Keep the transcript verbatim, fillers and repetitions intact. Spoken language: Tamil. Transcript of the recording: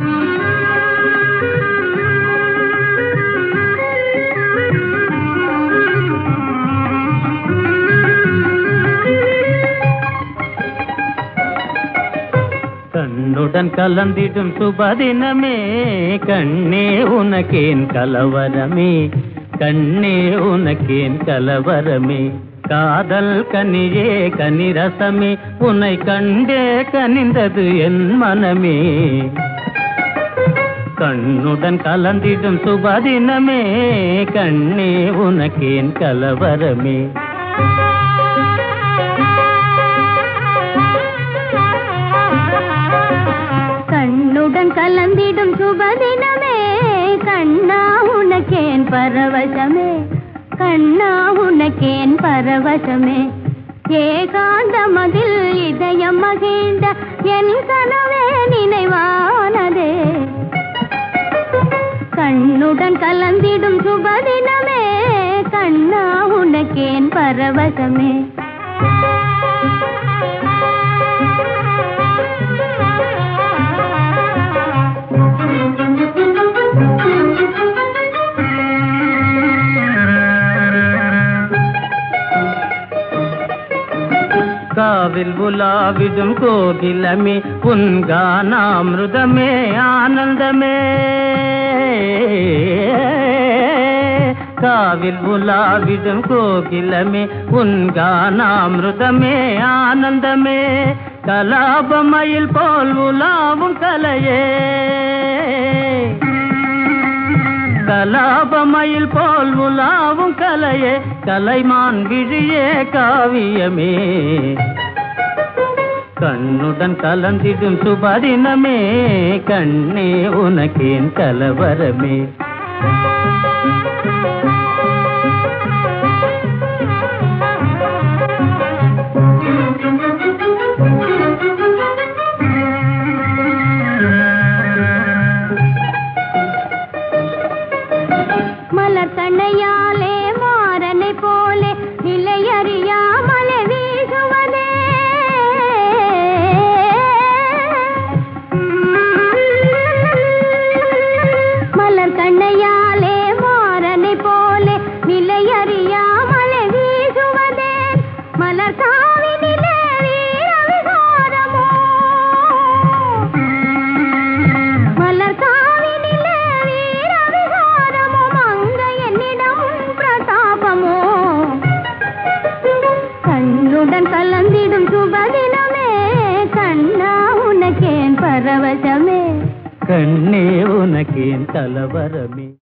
கண்ணுடன் கலந்திடும் சுபதினமே கண்ணே உனக்கேன் கலவரமே, கண்ணே உனக்கேன் கலவரமே. காதல் கனியே கனிரசமே உன்னை கண்டே கனிந்தது என் மனமே. கண்ணுடன் கலந்திடும் சுபதினமே கண்ணே உனக்கேன் கலவரமே. கண்ணுடன் கலந்திடும் சுபதினமே கண்ணா உனக்கேன் பரவசமே, கண்ணா உனக்கேன் பரவசமே. ஏகாந்தமதில் இதயம் மகிழ்ந்த என் கனவே நினைவானதே. கண்ணுடன் கலந்திடும் சுபதினமே கண்ணா உனக்கேன் பரவசமே. காவில் உலாவிடும் கோகிலமே உன் கானாமிருதமே ஆனந்தமே. காவில் உலாவிடும் கோகிலமே உன் கானாமிருதமே ஆனந்தமே. கலாபமயில் போல் உலாவும் கலையே, கலாபமயில் போல் உலாவும் கலையே. கலைமான் விழியே காவியமே. கண்ணுடன் கலந்திடும் சுபதினமே கண்ணே உனக்கேன் கலவரமே. மலர் தன்னையாலே மாறனை போலே நிலையறியாமலே வீசுவதே. மலர் கண்ணையாலே மாறனை போலே நிலையறியாமலே வீசுவதே. மலர் சாவினிலே வீர விகாரமோ, மலர் சாவினிலே வீர விகாரமோ. மங்க என்னிடம் பிரதாபமோ. கண்ணுடன் கலந்திடும் சுபதினமே கண்ணா உனக்கேன் பரவசமே, கண்ணே உனக்கேன் கலவரமே.